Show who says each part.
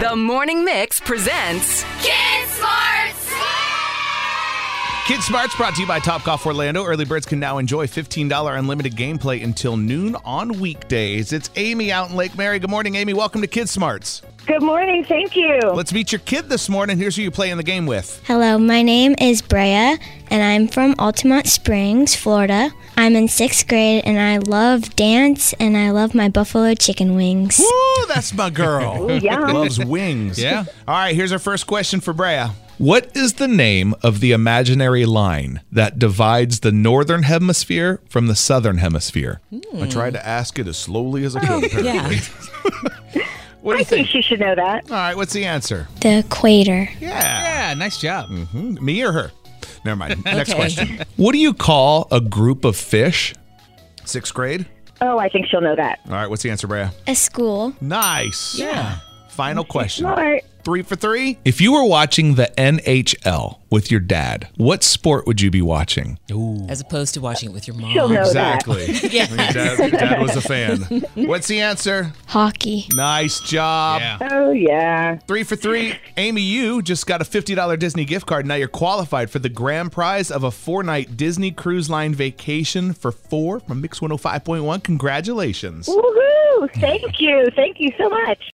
Speaker 1: The Morning Mix presents
Speaker 2: Kids Smarts!
Speaker 3: Kids Smarts brought to you by Topgolf Orlando. Early birds can now enjoy $15 unlimited gameplay until noon on weekdays. It's Amy out in Lake Mary. Good morning, Amy. Welcome to Kids Smarts.
Speaker 4: Good morning. Thank you.
Speaker 3: Let's meet your kid this morning. Here's who you play in the game with.
Speaker 5: Hello, my name is Brea, and I'm from Altamont Springs, Florida. I'm in 6th grade, and I love dance, and I love my buffalo chicken wings.
Speaker 3: Woo, that's my girl.
Speaker 4: yum.
Speaker 3: Loves wings.
Speaker 6: Yeah.
Speaker 3: All right, here's our first question for Brea.
Speaker 6: What is the name of the imaginary line that divides the northern hemisphere from the southern hemisphere?
Speaker 3: I tried to ask it as slowly as I could.
Speaker 2: Yeah.
Speaker 3: What do
Speaker 4: I
Speaker 3: you
Speaker 4: think
Speaker 3: think?
Speaker 4: she should know that.
Speaker 3: All right, what's the answer?
Speaker 5: The equator.
Speaker 6: Yeah, nice job.
Speaker 3: Me or her? Never mind. Next
Speaker 2: Okay.
Speaker 3: question.
Speaker 6: What do you call a group of fish?
Speaker 3: 6th grade?
Speaker 4: Oh, I think she'll know that.
Speaker 3: All right, what's the answer, Brea?
Speaker 5: A school.
Speaker 3: Nice.
Speaker 6: Yeah.
Speaker 3: Final question.
Speaker 4: Smart.
Speaker 3: 3 for 3?
Speaker 6: If you were watching the NHL with your dad, what sport would you be watching?
Speaker 2: As opposed to watching it with your mom.
Speaker 4: She'll know
Speaker 3: Exactly.
Speaker 2: Yeah.
Speaker 3: Dad was a fan. What's the answer?
Speaker 5: Hockey.
Speaker 3: Nice job.
Speaker 4: that. Oh, yeah.
Speaker 3: 3 for 3. Amy, you just got a $50 Disney gift card. Now you're qualified for the grand prize of a 4-night Disney Cruise Line vacation for 4 from Mix 105.1. Congratulations.
Speaker 4: Woohoo. Thank you. Thank you so much.